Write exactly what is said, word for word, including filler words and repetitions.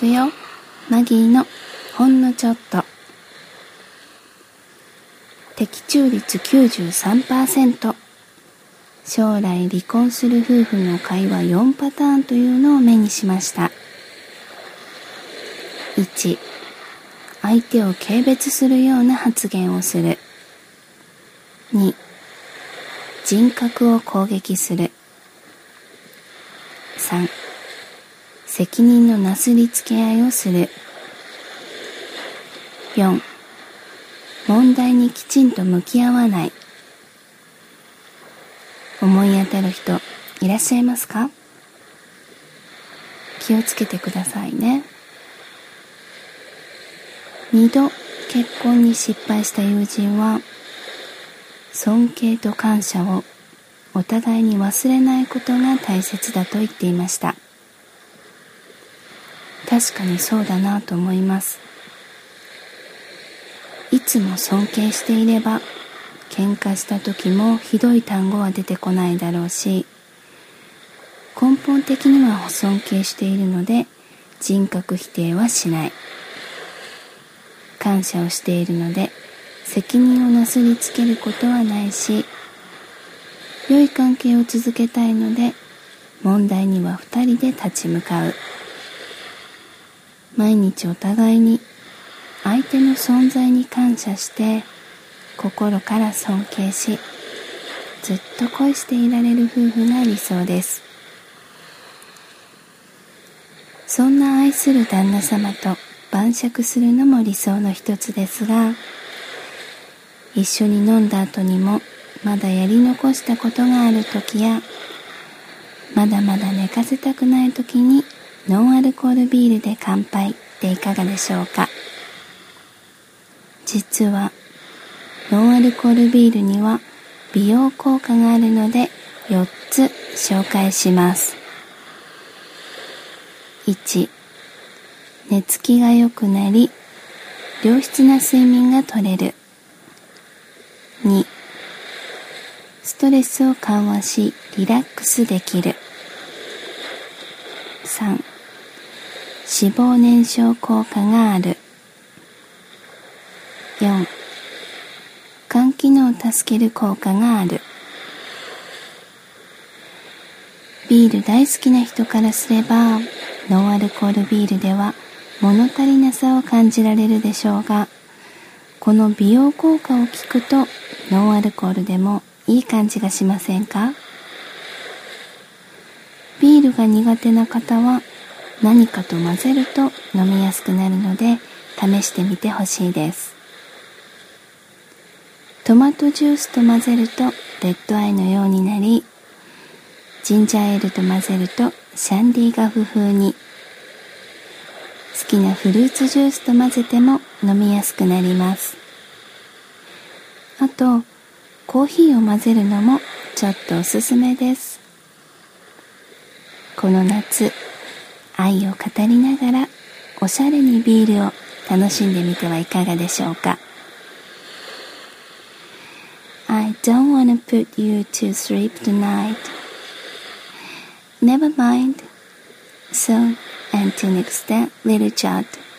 くよ。マギーのほんのちょっと。的中率 きゅうじゅうさんパーセント。将来離婚する夫婦の会話よんパターンというのを目にしました。いち、相手を軽蔑するような発言をする。に、人格を攻撃する。さん、責任のなすりつけ合いをする。よん、問題にきちんと向き合わない。思い当たる人いらっしゃいますか？気をつけてくださいね。二度結婚に失敗した友人は、尊敬と感謝をお互いに忘れないことが大切だと言っていました。確かにそうだなと思います。いつも尊敬していれば、喧嘩した時もひどい単語は出てこないだろうし、根本的には尊敬しているので人格否定はしない。感謝をしているので責任をなすりつけることはないし、良い関係を続けたいので問題には二人で立ち向かう。毎日お互いに相手の存在に感謝して心から尊敬し、ずっと恋していられる夫婦が理想です。そんな愛する旦那様と晩酌するのも理想の一つですが、一緒に飲んだ後にもまだやり残したことがある時や、まだまだ寝かせたくない時にノンアルコールビールで乾杯っていかがでしょうか。実はノンアルコールビールには美容効果があるのでよっつ紹介します。いち、寝つきが良くなり良質な睡眠が取れる。に、ストレスを緩和しリラックスできる。さん、脂肪燃焼効果がある。よん、肝機能を助ける効果がある。ビール大好きな人からすれば、ノンアルコールビールでは物足りなさを感じられるでしょうが、この美容効果を聞くとノンアルコールでもいい感じがしませんか？ビールが苦手な方は何かと混ぜると飲みやすくなるので試してみてほしいです。トマトジュースと混ぜるとレッドアイのようになり、ジンジャーエールと混ぜるとシャンディガフ風に、好きなフルーツジュースと混ぜても飲みやすくなります。あと、コーヒーを混ぜるのもちょっとおすすめです。この夏、愛を語りながらおしゃれにビールを楽しんでみてはいかがでしょうか。I don't want to put you to sleep tonight. Never mind. So, until next time, little child.